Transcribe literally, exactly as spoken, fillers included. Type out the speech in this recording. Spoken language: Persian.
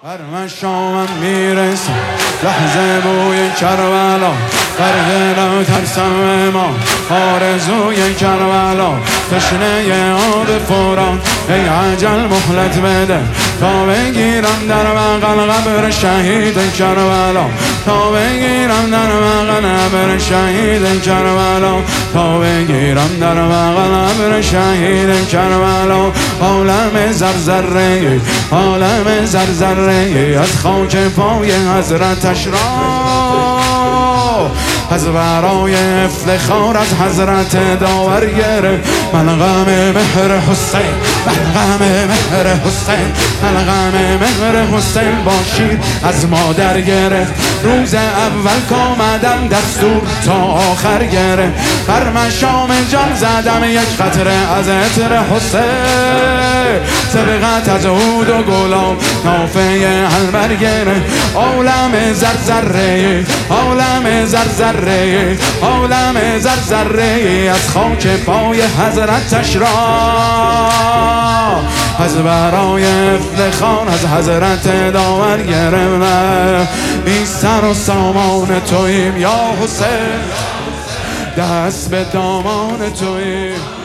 هر مشامم میرسم لحظه بوی کربلا، در دلم ترسم ما آرزوی کربلا، تشنه آب فرات ای عجل مهلت بده تا بگیرم در بغل قبر شهید کربلا، تا بگیرم در بغل قبر شهید کربلا، تا بگیرم در بغل قبر شهید کربلا. عالم زرزره عالم زرزره از خاک پای حضرتش را از برای افتخار از حضرت داور گرفت. من غم مهر حسین، من غم مهر حسین، من غم مهر حسین با شیر از مادر گرفت. روز اول کامدم دستور تا آخر گرفت، بر مشام جان زدم یک قطره از عطر حسین، سبقت از عود و گلاب نافه حلبر گرفت. عالم زرزره عالم زرزره عالم زرزره از خاک پای حضرتش را از برای افتخار از حضرت داور گرفت. بی سر و سامان توییم یا حسین، دست به دامان توییم.